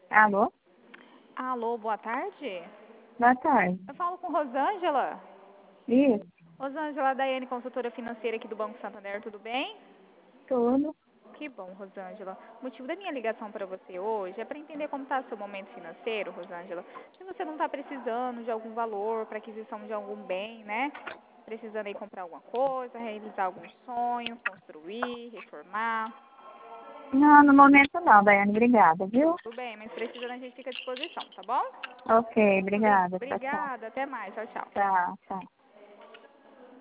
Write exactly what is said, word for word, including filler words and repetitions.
Alô? Alô, boa tarde. Boa tarde. Eu falo com Rosângela. Isso, Rosângela, Daiane, consultora financeira aqui do Banco Santander, tudo bem? tudo. Que bom, Rosângela. O motivo da minha ligação para você hoje é para entender como está o seu momento financeiro, Rosângela. Se você não está precisando de algum valor para aquisição de algum bem, né? Precisando aí comprar alguma coisa, realizar algum sonho, construir, reformar. Não, no momento não, Daiane, obrigada, viu? Tudo bem, mas precisando a gente fica à disposição, tá bom? Ok, Tudo bem. obrigada. Tchau, tchau. Obrigada, até mais. Tchau, tchau. Tchau, tchau.